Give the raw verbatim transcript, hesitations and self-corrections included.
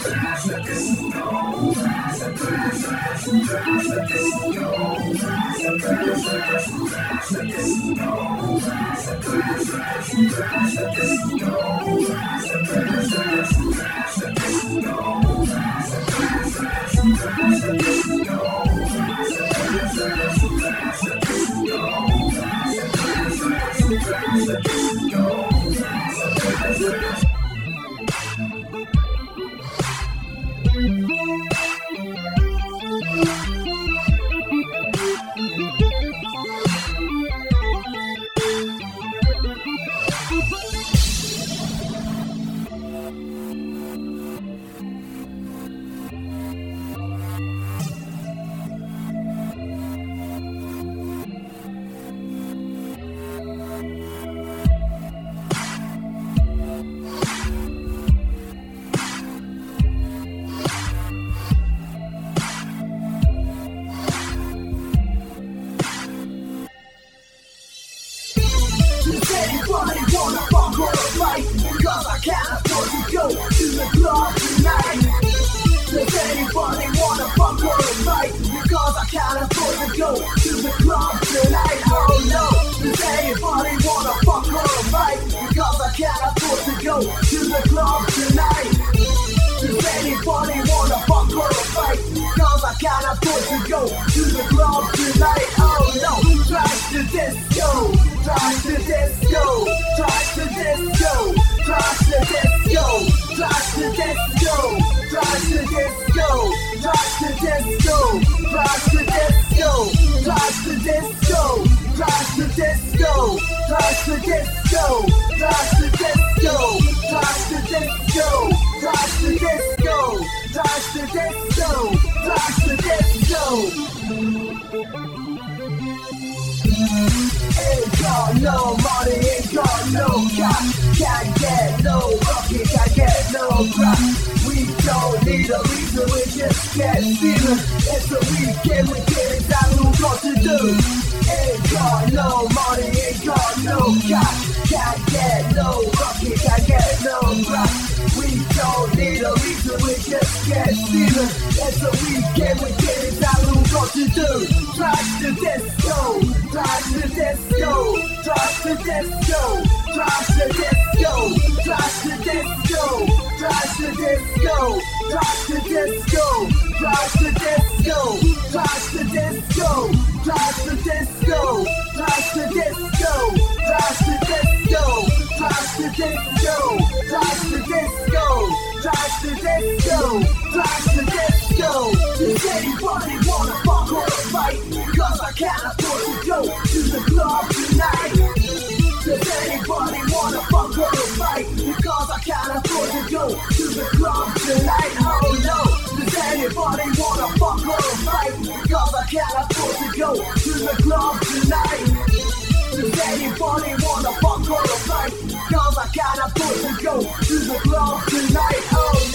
Anybody wanna fuck or fight? Because I can't afford to go to the club tonight. Does anybody wanna fuck or fight? Because I can't afford to go to the club tonight. Oh no. Does anybody wanna fuck or fight? Because I can't afford to go to the club tonight. Does anybody wanna fuck or fight? Because I can't afford to go to the club tonight. Oh no. Trash the disco. Trash the disco. Trash the disco. Trash the disco. Trash the disco. Trash the disco. Trash the disco. Trash the disco. Trash the disco. Trash the disco. Trash the disco. Trash the disco. Trash the disco. Trash the disco. Trash the disco. Trash the disco. Ain't got no money, ain't got no cash. Can't get no rocket, can't get no crack. We don't need a reason, we just get feeling. It's a weekend, we get exactly what we got to do. Ain't got no money, ain't got no cash. Can't get no rocket, can't get no crack. We don't need a reason, we just get feeling. It's a weekend, we get exactly what we got to do. Trash the disco. Trash the disco, trash the disco, trash the disco, trash the disco, trash the disco, trash the disco, trash the disco, trash the disco, trash the disco, trash the disco, trash the disco, trash the disco, trash the disco, trash the disco, trash the disco. Does anybody wanna fuck or fight? Cause I can't afford to go to the club tonight. Does anybody wanna fuck or fight? Because I can't afford to go to the club tonight. Oh no. Does anybody wanna fuck or fight? Because I can't afford to go to the club tonight. Does anybody wanna fuck or fight? Cause I can't afford to go to the club tonight. Oh